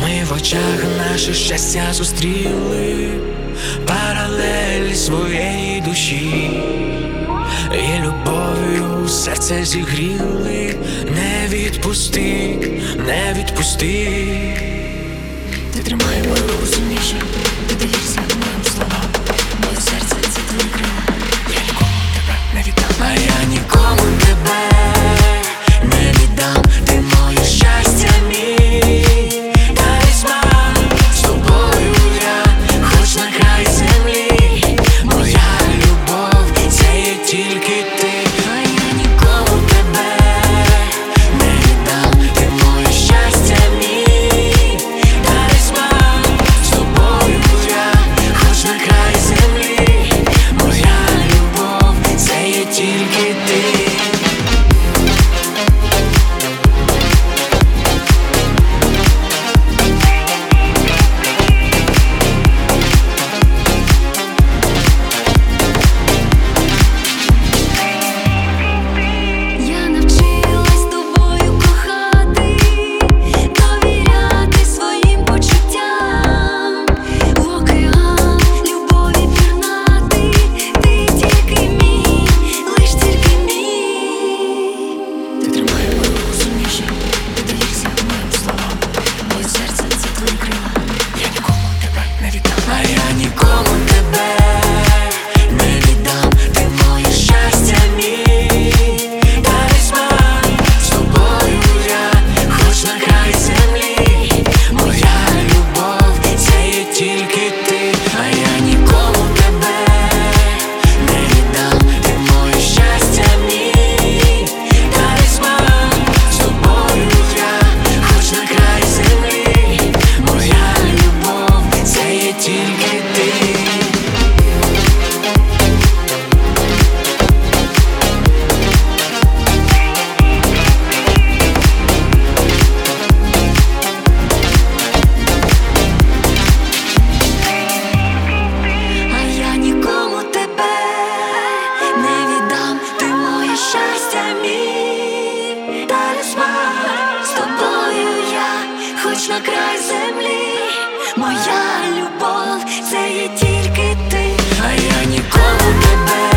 Ми в очах наше щастя зустріли, паралелі своєї душі, і любов'ю серце зігріли. Не відпусти, не відпусти. Ти тримай мою руку сильніше, ти даєшся моїм словам. Моє серце — це твої крила. Я нікому тебе не віддам, а я нікому тебе не віддам. Ти моє щастя, мій талісман. З тобою я хоч на край землі. Моя любов — це є тільки ти. А я нікому тебе не віддам. Ти моє щастя, мій талісман. З тобою я хоч на край землі. Моя любов — це є тільки ти. Я навчилась тобою кохати, довіряти своїм почуттям, в океан любові пірнати. Ти тільки мій, лиш тільки мій. Ти тримай мою руку сильніше, ти даєшся моїм словам. Моє серце — це твої крила. Я нікому тебе не віддам, а я нікому тебе не віддам. Ти моє щастя, мій талісман. З тобою я хоч на край землі. Моя любов — це є тільки ти. А я нікому тебе не віддам. Ти моє щастя, мій талісман. З тобою я хоч на край землі. Моя любов — це є тільки ти. А я нікому тебе не віддам. Ти моє щастя, мій талісман. З тобою я хоч на край землі. Моя любов — це є тільки ти. А я нікому тебе